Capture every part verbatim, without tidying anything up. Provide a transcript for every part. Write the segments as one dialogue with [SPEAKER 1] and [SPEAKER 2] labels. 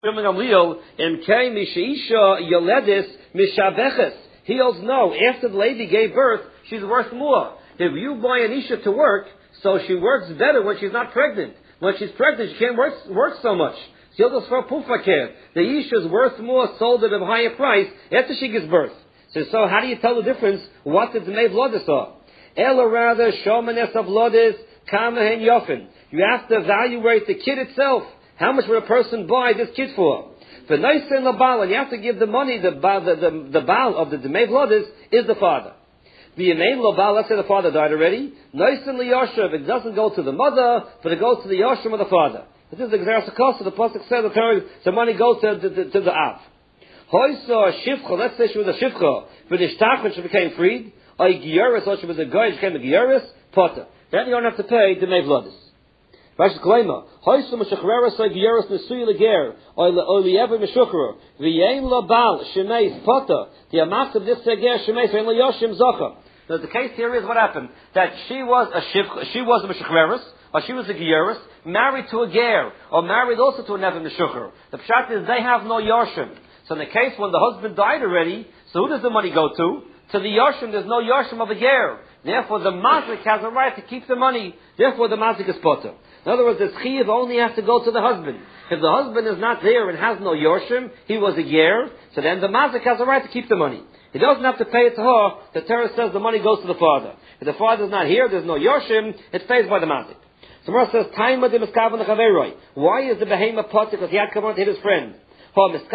[SPEAKER 1] He holds no. After the lady gave birth, she's worth more. If you buy an isha to work, so she works better when she's not pregnant. When she's pregnant, she can't work, work so much. The isha is worth more, sold at a higher price after she gives birth. So, so how do you tell the difference? What did the maid lodis are? Ella rather, shomanes of lodis, kamahen yofin. You have to evaluate the kid itself. How much would a person buy this kid for? For nice and the baal, and you have to give the money, the the the, the baal of the, the maid lodis is the father. The maid lobal, let's say the father died already. Nice and the yoshev, it doesn't go to the mother, but it goes to the yoshev of the father. This is the Xeras HaKosa, the Pasuk said the, the money goes to, to, to, to the Av. Hoysa shivcha, let's say she was a shivcha, for the shtach when she became freed, or a gieris, or she was a guy, she became a gieris, potter. Then you don't have to pay the maid lodis. Rashi Klema, Hoysa meshachreres or gieris nesuy leger, or liever meshachrer, v'yein lobal, shemeis, potter, the amount of this seger, shemeis, v'yein lo yoshim zocha. So the case here is what happened, that she was a shivcha, she was a meshachreres, or she was a gieris, married to a ger, or married also to a never meshachrer. The pshat is they have no yoshim. So in the case when the husband died already, so who does the money go to? To the yoshim. There's no yoshim of a ger. Therefore the mazik has a right to keep the money. Therefore the mazik is potter. In other words, the chiv only has to go to the husband. If the husband is not there and has no yoshim, he was a ger, so then the mazik has a right to keep the money. He doesn't have to pay it to her. The Torah says the money goes to the father. If the father is not here, there's no yoshim, it's paid by the mazik. So Mara says, Taima de miskav nechaveroi. Why is the behemoth potter? Because he had kavanah to hit his friend. But if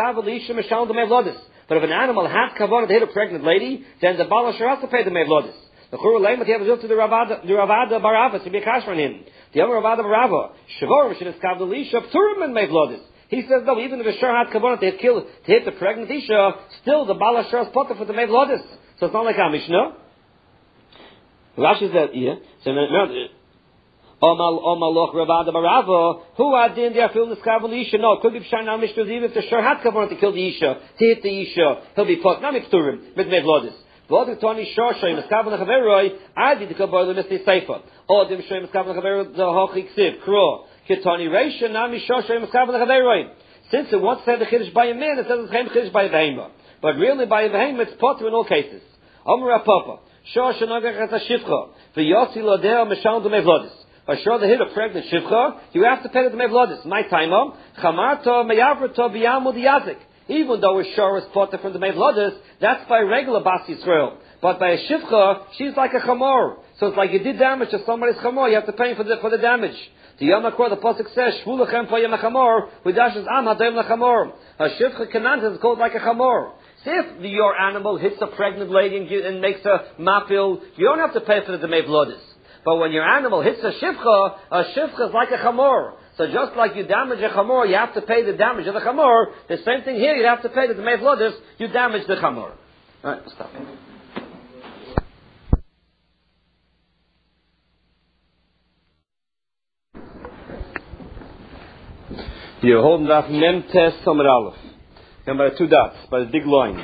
[SPEAKER 1] an animal had kavanah to hit a pregnant lady, then the baal asher has to pay the mevlodis. The chur leimat he has to the Ravada the Ravada Barava to be a kash on him. The other Ravada Barava shavorim sheniskav l'isha pturim and mevlodis. He says no, even if a shur had kavanah to hit kill to hit the pregnant isha, still the baal asher has potter for the mevlodis. So it's not like a mishnah. Rashi said, yeah. So Omal Omaloch Ravada Barava, who had in there filled the Skavalisha? No, it could be Pshana Mishnah, even if the Shur had kavanah to kill the Isha, to hit the Isha, he'll be put, not Mipturim, with Mevlodis. Vlodis Tony Shor Shoyim, Skavanah Chaveroi, Adi the Kabbalah Misti Seifa. Odim Shoyim, Skavanah Chaveroi, the Hochi Ksiv, Kro, Kitoni Reisha, Nami Shor Shoyim, Skavanah Chaveroi. Since it once said the Chiddush by a man, it says it's Chiddush by a Behema. But really by a Behema, it's potter in all cases. Omer Papa, Shor Shanagach as a Shifcha, the Yossi Lodeo, Meshal de Mevlodis. Or sure, they hit a pregnant shivcha, you have to pay the mevlodis. My time on chamarto meyavrato biyamud yazik. Even though a shor is potter from the mevlodis, that's by regular bas Yisrael. But by a shivcha, she's like a chamor. So it's like you did damage to somebody's chamor, you have to pay for the for the damage. The Yom HaKor, the pasuk says, "Shvulachem payim chamor," with dashes am hadayim lachamor. A shivcha kanan is called like a chamor. So if the, your animal hits a pregnant lady and, and makes a mapil, you don't have to pay for the mevlodis. But when your animal hits a shivcha, a shivcha is like a chamor. So just like you damage a chamor, you have to pay the damage of the chamor. The same thing here, you have to pay the mevlodis, you damage the chamor. Alright, stop. You're holding that mem test samar aleph. And by two dots, by the big line.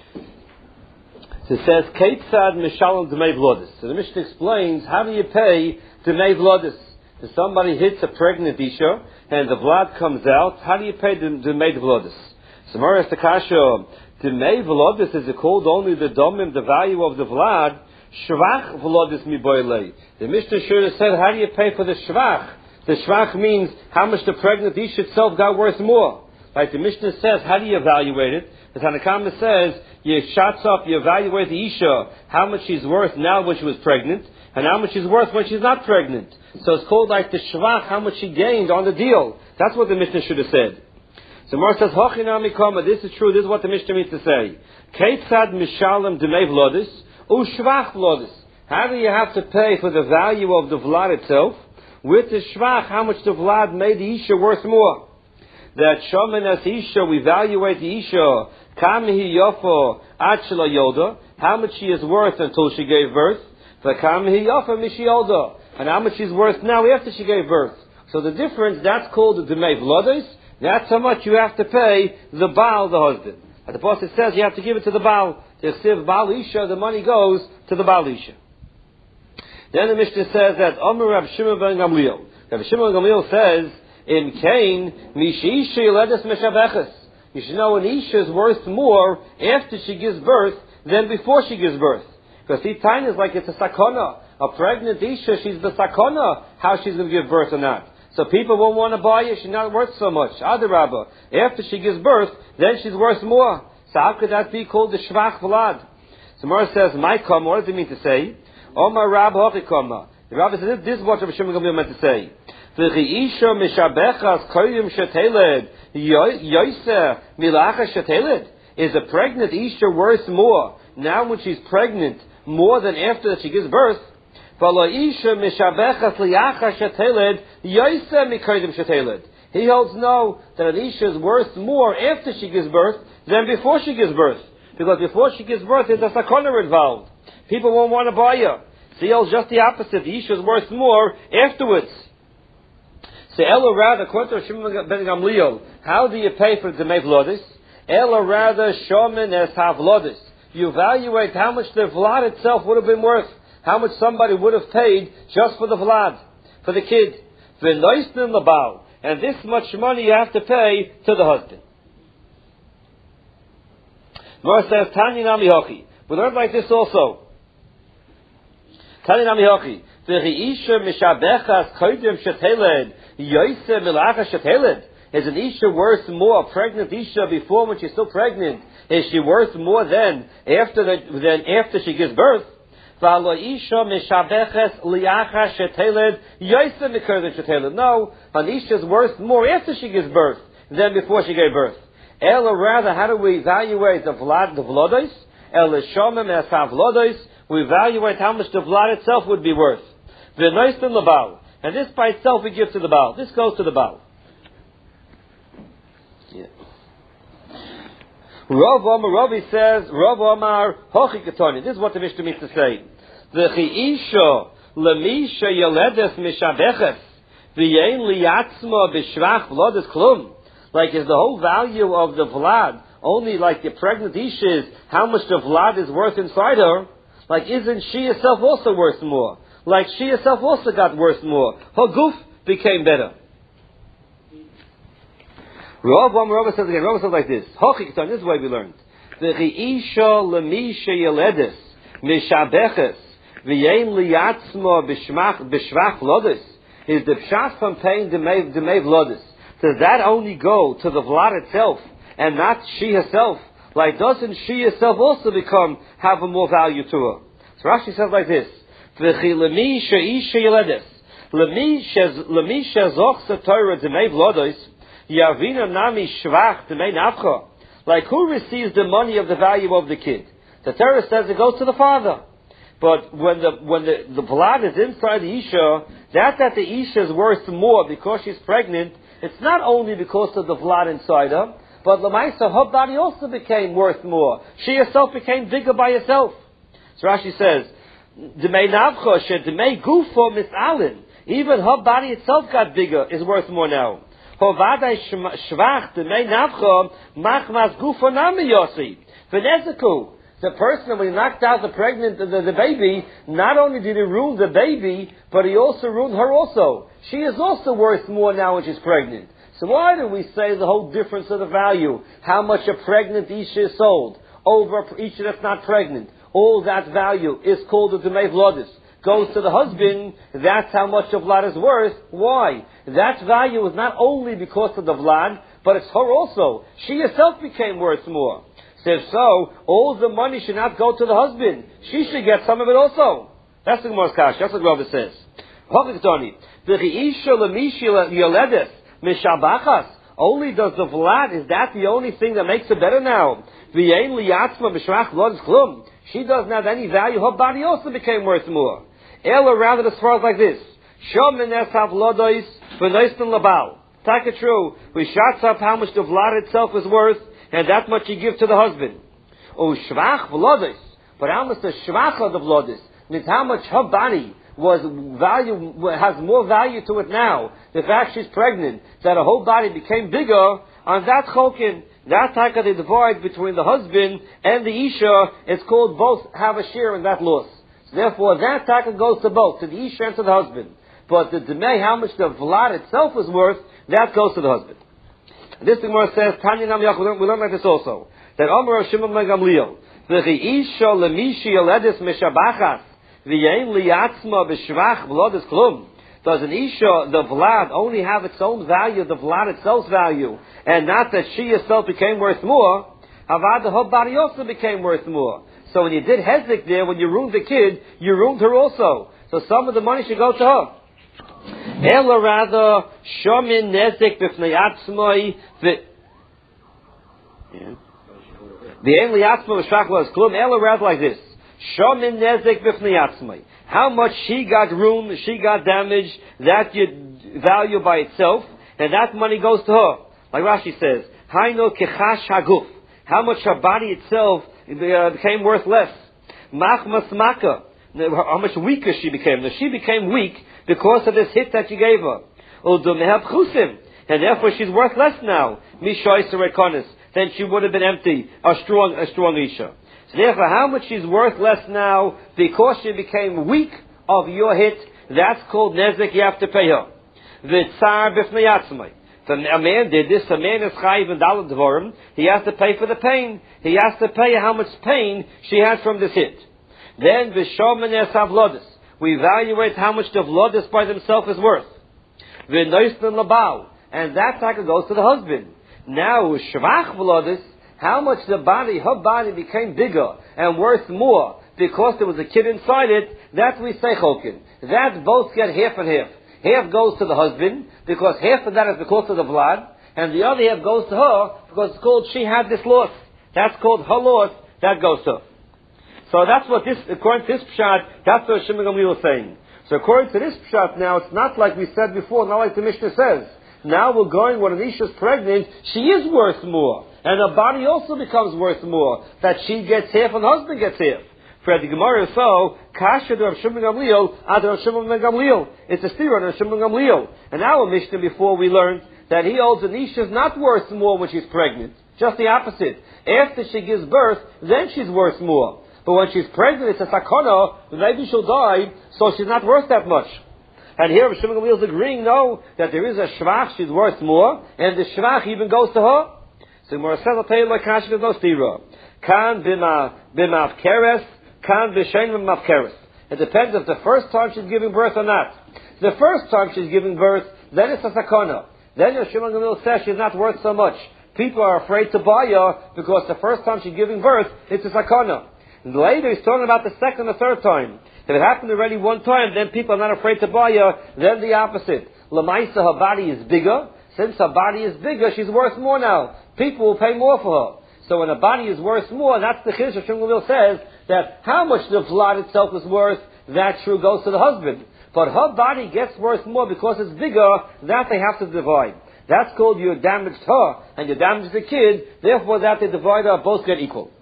[SPEAKER 1] It says, Keitzad Mishalom D'mei Vlodis. So the Mishnah explains, how do you pay D'mei Vlodis? If somebody hits a pregnant Isha, and the blood comes out, how do you pay D'mei Vlodis? So Mara Estakasha, D'mei Vlodis, is it called only the domim, the value of the vlad? Shvach Vlodis mi boilei. The Mishnah should have said, how do you pay for the shvach? The shvach means how much the pregnant Isha itself got worth more. Like the Mishnah says, how do you evaluate it? The Tanakama says, you shots up, you evaluate the Isha, how much she's worth now when she was pregnant, and how much she's worth when she's not pregnant. So it's called like the shvach, how much she gained on the deal. That's what the Mishnah should have said. So Mar says, Hochinami Kama, this is true, this is what the Mishnah means to say. Keitzad Mishalem D'mei Vlodis, U Shvach Vlodis. How do you have to pay for the value of the vlad itself? With the shvach, how much the vlad made the Isha worth more? That Shomen as Isha, we evaluate the Isha, Kamhi Yofo Achla Yoda, how much she is worth until she gave birth, the Kamhi Yofa Mishi Yoda, and how much she's worth now after she gave birth. So the difference, that's called the D'mei Vlodis, that's how much you have to pay the Baal, the husband. And the Pasuk says you have to give it to the Baal. The Chsiv Baal Isha, the money goes to the Baal Isha. Then the Mishnah says that Omer Rav Shimon ben Gamliel. Rav Shimon ben Gamliel says, In Cain, Mishisha Yeledes Meshabeches. You should know an Isha is worth more after she gives birth than before she gives birth. Because see, time is like it's a sakona. A pregnant Isha, she's the sakona, how she's going to give birth or not. So people won't want to buy it, she's not worth so much. Adarabba. After she gives birth, then she's worth more. So how could that be called the Shvach Vlad? So Mara says, my kama, what does it mean to say? Omar Rab Hochi kama. The Rabbi says, this is what Rabbi Shimon Gamliel meant to say. V'chi Isha mishabechas koyim sheteled yoyse milacha sheteled. Is a pregnant Isha worth more now when she's pregnant more than after that she gives birth? V'lo Isha mishabechas liacha sheteled yoyse mikoyim sheteled. He holds no, that an Isha is worth more after she gives birth than before she gives birth. Because before she gives birth, there's a sakona involved. People won't want to buy her. So he holds just the opposite. The Isha is worth more afterwards. So Ella rather, according to Shimon ben Gamliel, how do you pay for the Demei Vlodis? Ella rather, Shomen es Havlodis. You evaluate how much the Vlad itself would have been worth. How much somebody would have paid just for the Vlad, for the kid. V'noisnin labal. And this much money you have to pay to the husband. Mor says, Tanya Nami Hochi. We learned like this also. Tanya Nami Hochi. V'chi Isha mishabechas koydem sheteled yoyse milacha sheteled. Is an Isha worth more, a pregnant Isha before when she's still pregnant? Is she worth more than after the, than after she gives birth? V'alo Isha mishabeches liacha sheteled yoyse mikoydem sheteled. No, an Isha is worth more after she gives birth than before she gave birth. Ella rather, how do we evaluate the vlad, the vlodos? Ella shomem es havlodos. We evaluate how much the vlad itself would be worth. V'noistin lebal. And this by itself we give to the Baal. This goes to the Baal. Yeah. Rav Omar, Ravi says, Rav Omar, Hochi Ketoni. This is what the Mishnah means to say. V'chi isha lemisha yeledes mishabeches v'yein liyatzma b'shvach v'lodes klum. Like, is the whole value of the vlad only like the pregnant isha is how much the vlad is worth inside her? Like, isn't she herself also worth more? Like, she herself also got worth more. Her goof became better. Rav Rav says again, Rav says like this. Hochikton, this is the way we learned. V'chi isha lemisha yeledes mishabeches v'yein liyatzma b'shvach v'lodes. Is the pshat from paying demei v'lodes. Does that only go to the vlad itself and not she herself? Like, doesn't she herself also become, have a more value to her? So Rashi says like this. V'chi lemisha isha yeledes. Lemisha zoch satorah demei v'lodes. Yavina nami shvach demei nafcha. Like, who receives the money of the value of the kid? The Torah says it goes to the father. But when the when the, the vlad is inside the isha, that that the isha is worth more because she's pregnant, it's not only because of the vlad inside her, but Lamaisa, her body also became worth more. She herself became bigger by herself. So Rashi says, Demei navcha she demei gufo misalin. Even her body itself got bigger, is worth more now. Hovadai shvach demei navcha machmas gufo nami yosi. V'nezeku. The person, when he knocked out the pregnant, the, the baby, not only did he ruin the baby, but he also ruined her also. She is also worth more now when she's pregnant. So why do we say the whole difference of the value? How much a pregnant Isha is sold over Isha that's not pregnant. All that value is called the Demei Vlodis. Goes to the husband, that's how much of Vlad is worth. Why? That value is not only because of the Vlad, but it's her also. She herself became worth more. So if so, all the money should not go to the husband. She should get some of it also. That's the Gemara's Kash. That's what Rabbi says. Only does the Vlad, is that the only thing that makes it better now? She doesn't have any value. Her body also became worth more. Ella rounded as far as like this. Take it true. We shots up how much the Vlad itself is worth, and that much you give to the husband. Oh, shvach v'lodis. But how much the shvach of the v'lodis? Means how much her body was value, has more value to it now. The fact she's pregnant, that her whole body became bigger, on that chokin, that taka the divide between the husband and the isha, it's called both have a share in that loss. So therefore, that taka goes to both, to the isha and to the husband. But the demei, how much the vlad itself is worth, that goes to the husband. This Gemara says, Tanya Nam Yach, we learn, we learn like this also, that Omer Shimon ben Gamliel, V'chi isha lemishi yoledis mishabachas, v'yein liyatzma b'shvach v'lodis klum. Does an isha, the vlad, only have its own value, the vlad itself's value, and not that she herself became worth more? Havad, the whole body also became worth more. So when you did hezek there, when you ruined the kid, you ruined her also. So some of the money should go to her. Ela rather, shomin nezek b'fnei atzmai, the only atzma v'shachla is klum. Ela rather like this: shomin nezek b'fnei atzmai. How much she got ruined, she got damaged, that you value by itself, and that money goes to her. Like Rashi says, Haino kechash haguf. How much her body itself uh, became worth less. Machmas maka. How much weaker she became. Now she became weak because of this hit that you gave her. Udumehab chusim. And therefore she's worth less now. Mishoy serekonis. Then she would have been empty. A strong, a strong isha. So therefore, how much she's worth less now because she became weak of your hit, that's called nezek, you have to pay her. V'tzar b'fnei atzmai. If a man did this, a man is chayiv and dalad dvorim, he has to pay for the pain. He has to pay how much pain she had from this hit. Then v'shomen es avlodis. We evaluate how much the vlodis by themselves is worth. V'noisten labal. And that cycle goes to the husband. Now, shvach vlodis, how much the body, her body became bigger and worth more because there was a kid inside it, that we say chokin. That both get half and half. Half goes to the husband because half of that is because of the blood, and the other half goes to her because it's called she had this loss. That's called her loss, that goes to her. So that's what this, according to this pshat, that's what Shimon Gamliel was saying. So according to this pshat now, it's not like we said before, not like the Mishnah says. Now we're going, when an Isha is pregnant, she is worth more. And her body also becomes worth more. That she gets half and husband gets half. For the Gemara, so, Kasha to Rav Shimon Gamliel, Ad Rav Shimon ben Gamliel. It's a steer on Rav Shimon Gamliel. And our Mishnah before we learned that he holds an Isha is not worth more when she's pregnant. Just the opposite. After she gives birth, then she's worth more. But when she's pregnant, it's a sakana, maybe she'll die, so she's not worth that much. And here Rav Shimon Gamliel is agreeing, no, that there is a shvach, she's worth more, and the shvach even goes to her. So Gemara says, I'll tell you like Kasha, there's no stira. Kan bima b'mav keres, kan b'shein b'mav keres. It depends if the first time she's giving birth or not. The first time she's giving birth, then it's a sakana. Then Rav Shimon Gamliel says she's not worth so much. People are afraid to buy her because the first time she's giving birth, it's a sakana. And later he's talking about the second or third time. If it happened already one time, then people are not afraid to buy her. Then the opposite. Lamaisa, her body is bigger. Since her body is bigger, she's worth more now. People will pay more for her. So when a body is worth more, that's the chiddush. Shimon Gamliel says that how much the blood itself is worth, that true goes to the husband. But her body gets worth more because it's bigger, that they have to divide. That's called you damaged her and you damaged the kid, therefore that they divide her, both get equal.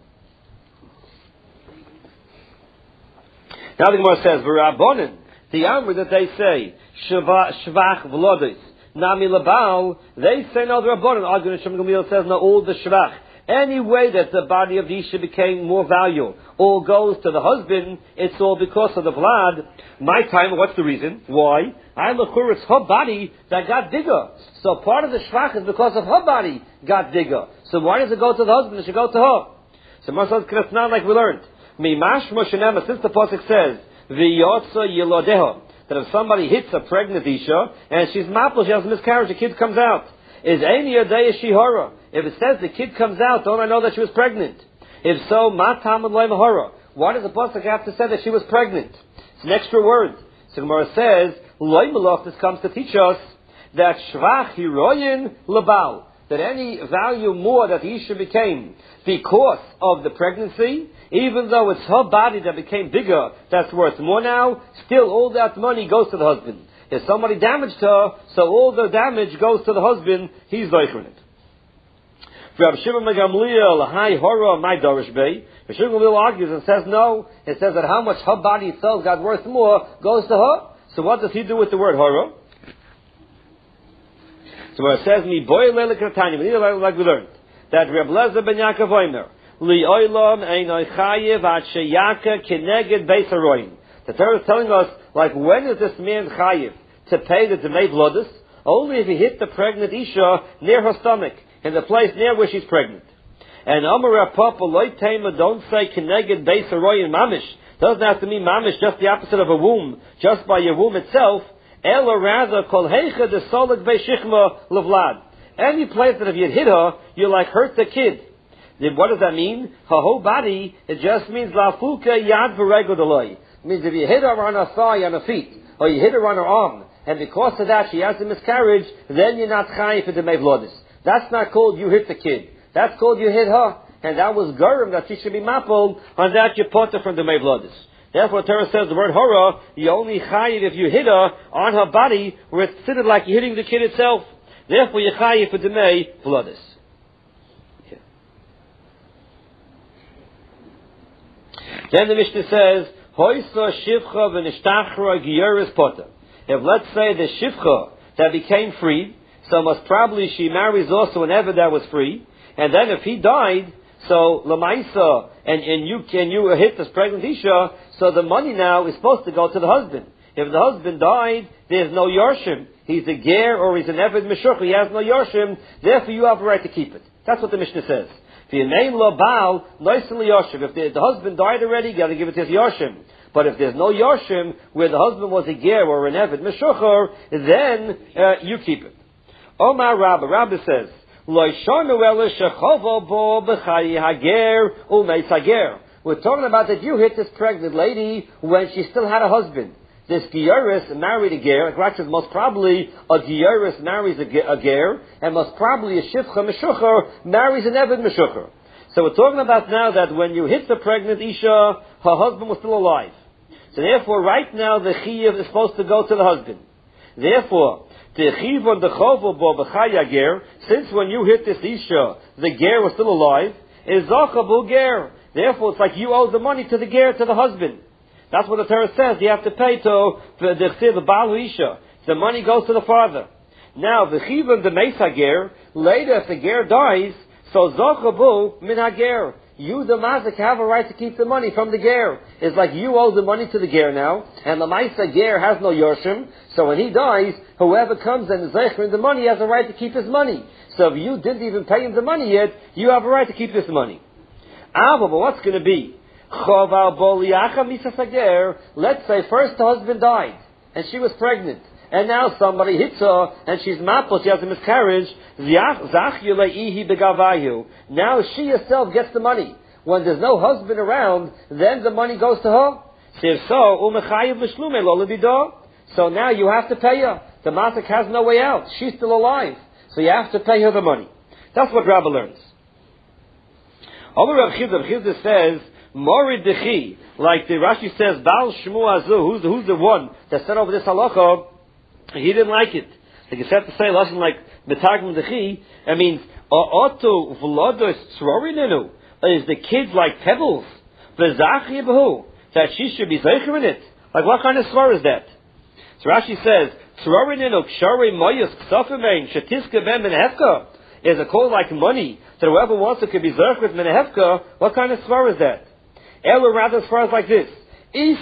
[SPEAKER 1] Now the Gemara says, V'rabbonin, the Amr that they say, Shvach v'lodis, Nami labal, they say no, the Rabbonin, arguing Shimon Gamliel says no, all the Shvach. Any way that the body of the Isha became more valuable, all goes to the husband, it's all because of the blood. My time, what's the reason? Why? I look for it's her body that got bigger. So part of the Shvach is because of her body got bigger. So why does it go to the husband? It should go to her. So Masad it's not like we learned. Mimashma Shenema, since the Pasuk says, V'yotza Yelodeho, that if somebody hits a pregnant Isha, and she's maple, she has a miscarriage, the kid comes out. Is Eini Yodei Shihara? If it says the kid comes out, don't I know that she was pregnant? If so, Ma Tamad Loi Mahara. Why does the Pasuk have to say that she was pregnant? It's an extra word. So Gemara says, Loi Malach, this comes to teach us that Shvach Hiroyin Labal, that any value more that the Isha became because of the pregnancy, even though it's her body that became bigger, that's worth more now, still all that money goes to the husband. If somebody damaged her, so all the damage goes to the husband, he's zeichering it. Rav Shimon ben Gamliel, hi hora, my dorish bay. Rav Shimon ben Gamliel argues and says no. It says that how much her body itself got worth more goes to her. So what does he do with the word hora? So where it says, mi boy lele kratani, like we learned, that Reb Lezer ben Yaakov Omer, li oilam einoi chayev at sheyaka kineged beis haroim. The Torah is telling us, like, when is this man chayev to pay the demei vlodus? only if he hit the pregnant Isha near her stomach, in the place near where she's pregnant. And Amar Papa Loitema, don't say Keneged Beis Haroyin Mamish. Doesn't have to mean Mamish, just the opposite of a womb, just by your womb itself. Ela rather Kol Heicha de Solik Beis Shichma Levlad. Any place that if you hit her, you like hurt the kid. Then what does that mean? Her whole body, it just means Lafuka Yad V'Regel Deloi. It means if you hit her on her thigh, on her feet, or you hit her on her arm, and because of that she has a miscarriage, then you're not chayiv for the mevlodis. That's not called you hit the kid. That's called you hit her. And that was Gurum, that she should be mappled, on that you put her from the mevlodis. Therefore, Torah says the word horror, you only chayiv if you hit her on her body, where it's considered like you're hitting the kid itself. Therefore, you chayiv for the mevlodis. Then the Mishnah says, Hoysa shivcha v'nishtachra giyoris potter. If let's say the shivcha that became free, so most probably she marries also an Eved that was free, and then if he died, so lamaisa, and, and you can you hit this pregnant Isha, so the money now is supposed to go to the husband. If the husband died, there's no Yorshim. He's a ger or he's an Eved Meshukh, he has no Yorshim, therefore you have a right to keep it. That's what the Mishnah says. If the, the husband died already, you got to give it to his Yorshim. But if there's no Yorshim, where the husband was a ger or an Eved Meshuchar, then uh, you keep it. Omar Rabba, Rabba says, we're talking about that you hit this pregnant lady when she still had a husband. This Gioris married a ger. Like most probably a Gioris marries a ger, and most probably a Shivcha Meshuchar marries an Eved Meshuchar. So we're talking about now that when you hit the pregnant Isha, her husband was still alive. So therefore, right now the Chiyuv is supposed to go to the husband. Therefore, the Chiv on the Chovo Bo B'chaya ger, since when you hit this Isha, the ger was still alive, is Zachabu ger. Therefore, it's like you owe the money to the ger, to the husband. That's what the Torah says. You have to pay to the the Baal Isha. The money goes to the father. Now the Chivon the Mesa Ger. Later, if the Ger dies, so Zochabu Min Hager. You the Mazik have a right to keep the money from the Ger. It's like you owe the money to the Ger now, and the Mesa Ger has no Yorshim. So when he dies, whoever comes and is zeichering the money has a right to keep his money. So if you didn't even pay him the money yet, you have a right to keep this money. Ah, but what's going to be? Let's say first the husband died and she was pregnant, and now somebody hits her and she's mapped, she has a miscarriage. Now she herself gets the money. When there's no husband around, then the money goes to her. So now you have to pay her. The mazik has no way out. She's still alive, so you have to pay her the money. That's what Rabbi learns. Over Rav Chizda, Chizda says, Morid Dechi, like the Rashi says, Baal Shmu Azu, who's the, who's the one that said over this halacha, he didn't like it. Like he said to say, listen, like, Metagim Dechi, I mean, Oto Vlodos Tzrorinenu, is the kids like pebbles? V'zach Yebehu, that she should be zeicher in it. Like, what kind of svar is that? So Rashi says, Tzrorinenu, Kshari Moyus, Ksofemein, Shetiska Ben Menehefka, is a call like money, that whoever wants it could be zeicher with Menehefka. What kind of svar is that? Ella rather as far as like this. If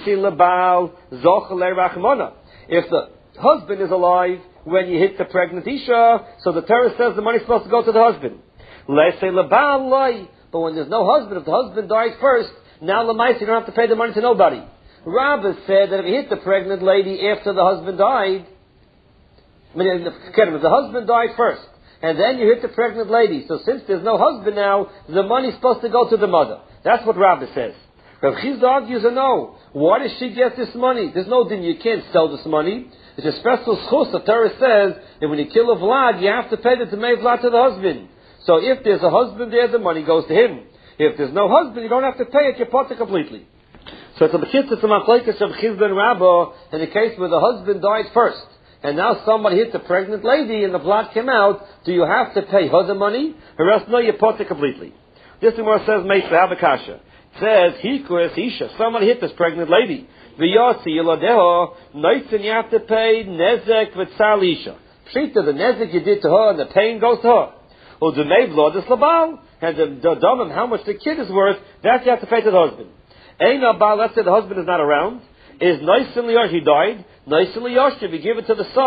[SPEAKER 1] the husband is alive when you hit the pregnant Isha, so the Torah says the money's supposed to go to the husband. Let's say but when there's no husband, if the husband died first, now Lamaisa you don't have to pay the money to nobody. Rabbah said that if you hit the pregnant lady after the husband died, I mean, if the husband died first, and then you hit the pregnant lady, so since there's no husband now, the money's supposed to go to the mother. That's what Rabbah says. Rav Chizda argues, no. Why does she get this money? There's no din, you can't sell this money. It's a special schus. The Torah says that when you kill a vlad, you have to pay the tamei vlad to the husband. So if there's a husband there, the money goes to him. If there's no husband, you don't have to pay it, you're potter completely. So it's a b'chitz, it's a machlekes of Chizda and Rabbah in the case where the husband died first, and now somebody hit the pregnant lady and the vlad came out, do you have to pay her the money? Or else, no, you're potter completely. This Gemara says, Meisha Habakasha. Says, Hikuris Isha, somebody hit this pregnant lady. V'yotzi yiladeho, noitzin you have to pay nezek v'tzar Isha. Pshita, the nezek you did to her and the pain goes to her. Or the mevlod is labal, and the, the domim, how much the kid is worth, that you have to pay to the husband. Ein abal, let's say the husband is not around, is noitzin liyosh, he died, noitzin liyosh, if you give it to the sons,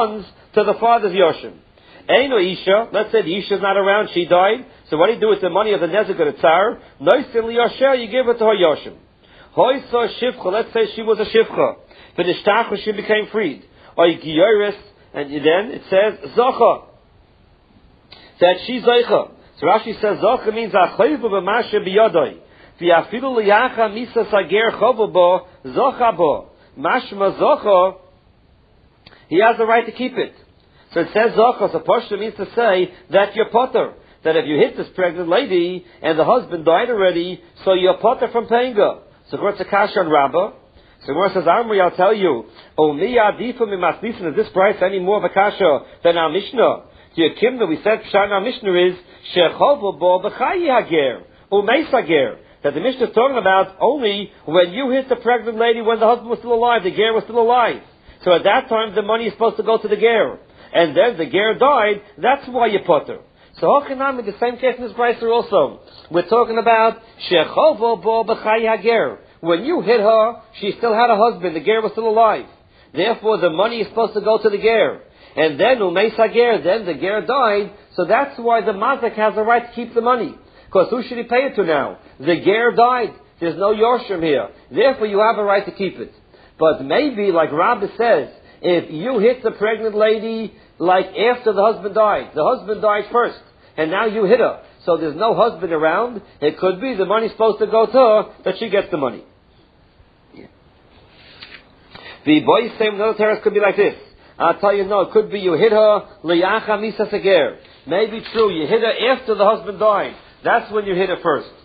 [SPEAKER 1] to the father's Yoshim. Eino Isha, let's say the Isha is not around, she died, so what do you do with the money of the Nezek or the Tsar? Noisin Liyosher, you give it to her Yoshim. Hoysa Shivcha, let's say she was a Shivcha. V'nishtachah, she became freed. Oy Giyoris, and then it says Zocha, that she's Zocha. So Rashi says Zocha means Achoyva b'mashe b'yodoi. V'afilu liyacha misa sager chovo bo, Zocha bo. Mashma Zocha, he has the right to keep it. So it says Zocha, so Pashto means to say that you're potter. That if you hit this pregnant lady and the husband died already, so you're potter from paying her. So what's a kasha on Rabbah? So Gemara says, Amri, I'll tell you, O miya adifa mimasnisin, is this price any more of a kasha than our Mishnah? To your Kimna, we said, Pshan our Mishnah is, Shechovo bo b'chayi hager, umeis hager. That the Mishnah is talking about only when you hit the pregnant lady when the husband was still alive, the ger was still alive. So at that time, the money is supposed to go to the ger. And then the ger died, that's why you potter. So Hochanami, the same case in this price also. We're talking about Shechovo bo b'chayi hager. When you hit her, she still had a husband, the ger was still alive. Therefore, the money is supposed to go to the ger. And then umeis hager, then the ger died, so that's why the mazik has the right to keep the money. Because who should he pay it to now? The ger died. There's no Yoshim here. Therefore, you have a right to keep it. But maybe, like Rabbi says, if you hit the pregnant lady, like after the husband died, the husband died first, and now you hit her, so there's no husband around, it could be the money's supposed to go to her, that she gets the money. Yeah. The boys say another terrace could be like this. I'll tell you, no, it could be you hit her, liyacha misa seger. Maybe true, you hit her after the husband died. That's when you hit her first.